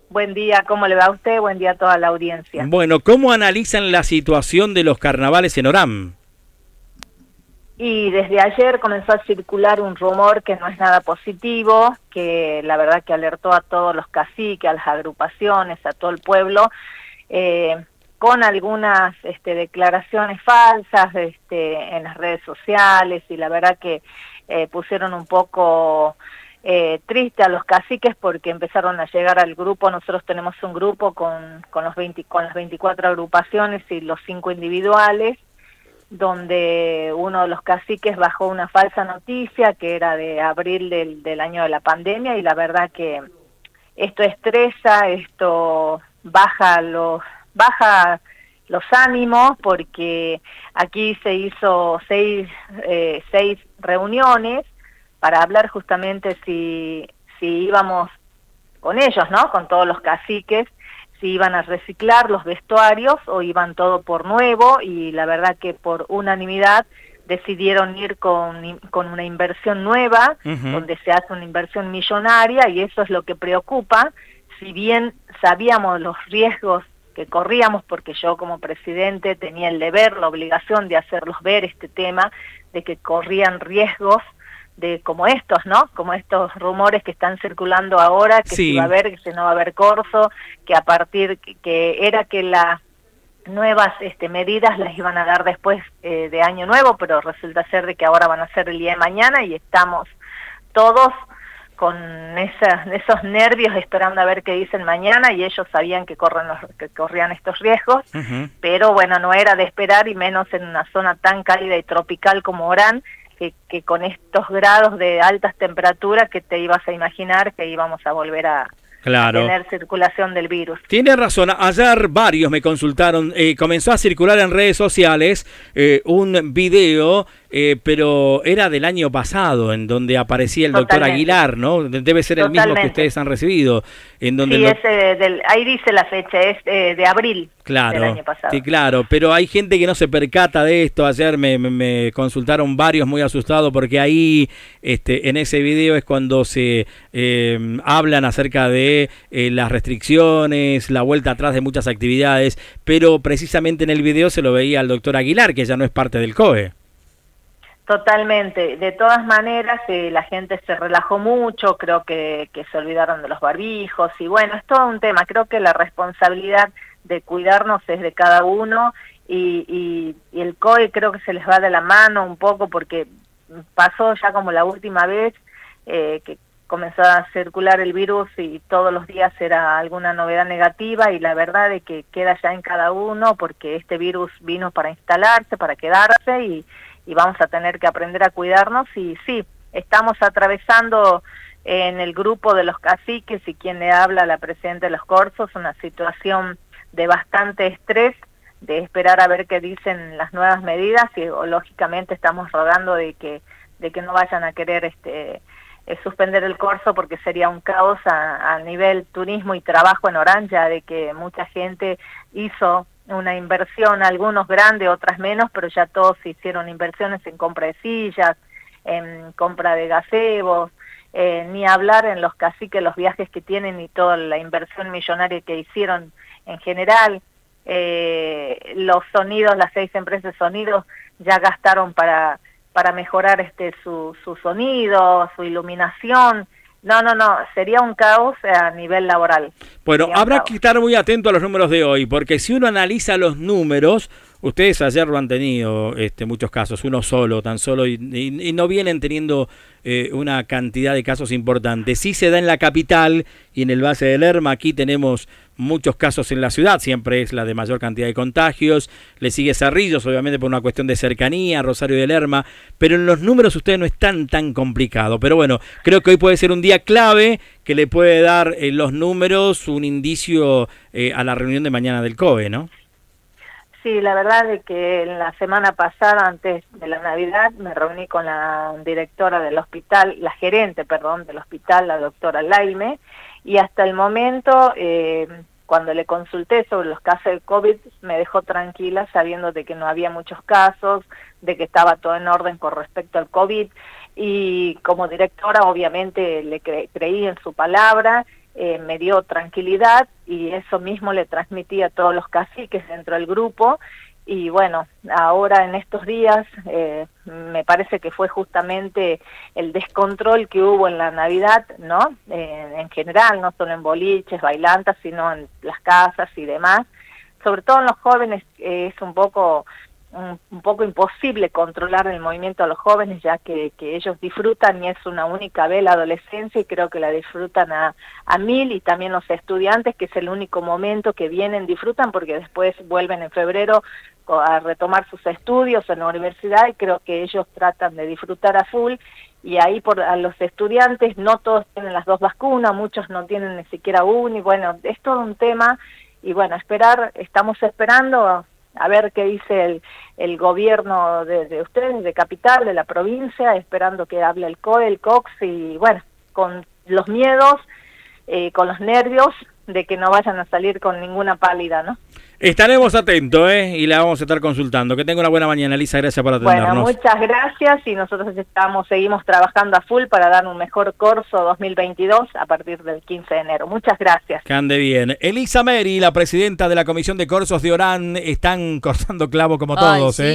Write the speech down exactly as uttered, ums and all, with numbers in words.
Buen día, ¿cómo le va a usted? Buen día a toda la audiencia. Bueno, ¿cómo analizan la situación de los carnavales en Orán? Y desde ayer comenzó a circular un rumor que no es nada positivo, que la verdad que alertó a todos los caciques, a las agrupaciones, a todo el pueblo, eh, con algunas este, declaraciones falsas este, en las redes sociales, y la verdad que eh, pusieron un poco eh, triste a los caciques porque empezaron a llegar al grupo. Nosotros tenemos un grupo con, con, los veinte, con las veinticuatro agrupaciones y los cinco individuales, donde uno de los caciques bajó una falsa noticia que era de abril del, del año de la pandemia, y la verdad que esto estresa, esto baja los, baja los ánimos, porque aquí se hizo seis, eh, seis reuniones para hablar justamente si, si íbamos con ellos, ¿no? Con todos los caciques, si iban a reciclar los vestuarios o iban todo por nuevo, y la verdad que por unanimidad decidieron ir con, con una inversión nueva, uh-huh. donde se hace una inversión millonaria, y eso es lo que preocupa. Si bien sabíamos los riesgos que corríamos, porque yo como presidente tenía el deber, la obligación de hacerlos ver este tema, de que corrían riesgos de como estos, ¿no? Como estos rumores que están circulando ahora, que sí. si va a haber, que si no va a haber corso, que a partir, que era que las nuevas este, medidas las iban a dar después eh, de Año Nuevo, pero resulta ser de que ahora van a ser el día de mañana, y estamos todos con esa, esos nervios esperando a ver qué dicen mañana, y ellos sabían que, corren los, que corrían estos riesgos, uh-huh. pero bueno, no era de esperar, y menos en una zona tan cálida y tropical como Orán, Que, que con estos grados de altas temperaturas que te ibas a imaginar que íbamos a volver a, claro. a tener circulación del virus. Tiene razón, ayer varios me consultaron, eh, comenzó a circular en redes sociales eh, un video, eh, pero era del año pasado, en donde aparecía el Totalmente. doctor Aguilar, ¿no? Debe ser el Totalmente. mismo que ustedes han recibido. En donde sí, lo... ese del, ahí dice la fecha, es eh, de abril. Claro, del año pasado. Sí, claro, pero hay gente que no se percata de esto. Ayer me, me, me consultaron varios muy asustados porque ahí, este, en ese video es cuando se eh, hablan acerca de eh, las restricciones, la vuelta atrás de muchas actividades, pero precisamente en el video se lo veía al doctor Aguilar, que ya no es parte del C O E. Totalmente. De todas maneras, eh, la gente se relajó mucho, creo que, que se olvidaron de los barbijos, y bueno, es todo un tema. Creo que la responsabilidad de cuidarnos es de cada uno, y, y, y el C O E creo que se les va de la mano un poco, porque pasó ya como la última vez eh, que comenzó a circular el virus y todos los días era alguna novedad negativa, y la verdad es que queda ya en cada uno, porque este virus vino para instalarse, para quedarse, y, y vamos a tener que aprender a cuidarnos. Y sí, estamos atravesando en el grupo de los caciques, y quien le habla, la presidenta de los corsos, una situación de bastante estrés, de esperar a ver qué dicen las nuevas medidas, y o, lógicamente estamos rogando de que de que no vayan a querer este eh, suspender el corso, porque sería un caos a, a nivel turismo y trabajo en Orán, ya de que mucha gente hizo una inversión, algunos grandes, otras menos, pero ya todos hicieron inversiones en compra de sillas, en compra de gazebos, eh, ni hablar en los caciques, los viajes que tienen y toda la inversión millonaria que hicieron en general. Eh, los sonidos, las seis empresas de sonidos ya gastaron para para mejorar este su, su sonido, su iluminación. No, no, no, sería un caos a nivel laboral. Bueno, habrá que estar muy atento a los números de hoy, porque si uno analiza los números, ustedes ayer lo han tenido este, muchos casos, uno solo, tan solo, y, y, y no vienen teniendo eh, una cantidad de casos importantes. Sí se da en la capital y en el Valle de Lerma. Aquí tenemos muchos casos en la ciudad, siempre es la de mayor cantidad de contagios. Le sigue Cerrillos, obviamente por una cuestión de cercanía, Rosario de Lerma, pero en los números ustedes no están tan complicado. Pero bueno, creo que hoy puede ser un día clave que le puede dar eh, los números un indicio eh, a la reunión de mañana del C O E, ¿no? Sí, la verdad es que en la semana pasada, antes de la Navidad, me reuní con la directora del hospital, la gerente, perdón, del hospital, la doctora Laime, y hasta el momento, eh, cuando le consulté sobre los casos de COVID, me dejó tranquila sabiendo de que no había muchos casos, de que estaba todo en orden con respecto al COVID, y como directora obviamente le cre- creí en su palabra, eh, me dio tranquilidad y eso mismo le transmití a todos los caciques dentro del grupo. Y bueno, ahora en estos días eh, me parece que fue justamente el descontrol que hubo en la Navidad, ¿no? Eh, en general, no solo en boliches, bailantas, sino en las casas y demás. Sobre todo en los jóvenes eh, es un poco un, un poco imposible controlar el movimiento de los jóvenes, ya que, que ellos disfrutan y es una única vez la adolescencia y creo que la disfrutan a, a mil, y también los estudiantes, que es el único momento que vienen, disfrutan, porque después vuelven en febrero a retomar sus estudios en la universidad y creo que ellos tratan de disfrutar a full. Y ahí por a los estudiantes no todos tienen las dos vacunas, muchos no tienen ni siquiera una, y bueno, es todo un tema. Y bueno, esperar, estamos esperando a, a ver qué dice el, el gobierno de, de ustedes, de Capital, de la provincia, esperando que hable el C O E, el C O X, y bueno, con los miedos, eh, con los nervios de que no vayan a salir con ninguna pálida, ¿no? Estaremos atentos, ¿eh? Y la vamos a estar consultando. Que tenga una buena mañana, Elisa. Gracias por atendernos. Bueno, muchas gracias, y nosotros estamos, seguimos trabajando a full para dar un mejor corso dos mil veintidós a partir del quince de enero. Muchas gracias. Que ande bien. Elisa Meri, la presidenta de la Comisión de Corsos de Orán, están cortando clavo como Ay, todos, sí. ¿eh?